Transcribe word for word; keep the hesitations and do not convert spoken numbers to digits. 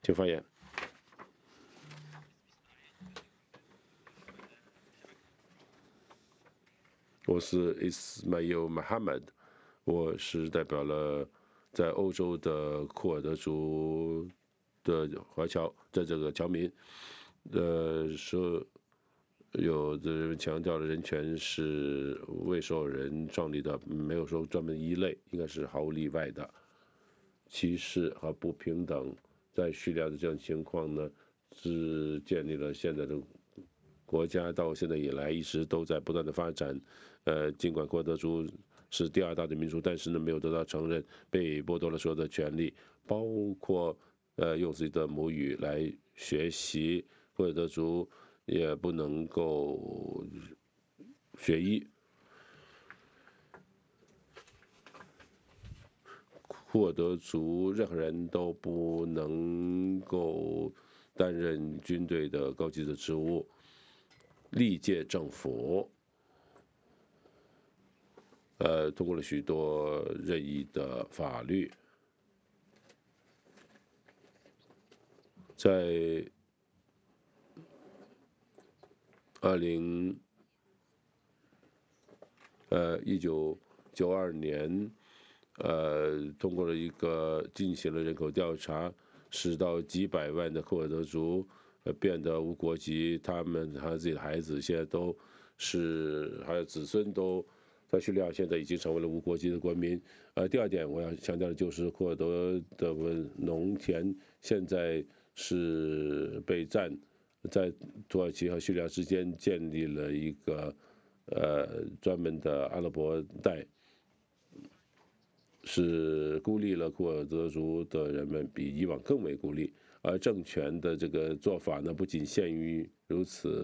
请发言。我是 Ismail Mohammed， 我是代表了在欧洲的库尔德族的华侨的这个侨民。呃，说有的人强调了人权是为所有人创立的，没有说专门一类，应该是毫无例外的。歧视和不平等在叙利亚的这种情况呢，是建立了现在的国家到现在以来一直都在不断的发展。呃，尽管库尔德族是第二大的民族，但是呢没有得到承认，被剥夺了所有的权利，包括呃用自己的母语来学习。库尔德族也不能够学医。库尔德族任何人都不能够担任军队的高级的职务。历届政府呃通过了许多任意的法律，在二零呃一九九二年。呃，通过了一个进行了人口调查，使到几百万的库尔德族呃变得无国籍，他们还有自己的孩子现在都是还有子孙都在叙利亚现在已经成为了无国籍的国民。呃，第二点我要强调的就是库尔德的农田现在是被占，在土耳其和叙利亚之间建立了一个呃专门的阿拉伯带。是孤立了库尔德族的人们比以往更为孤立，而政权的这个做法呢，不仅限于如此。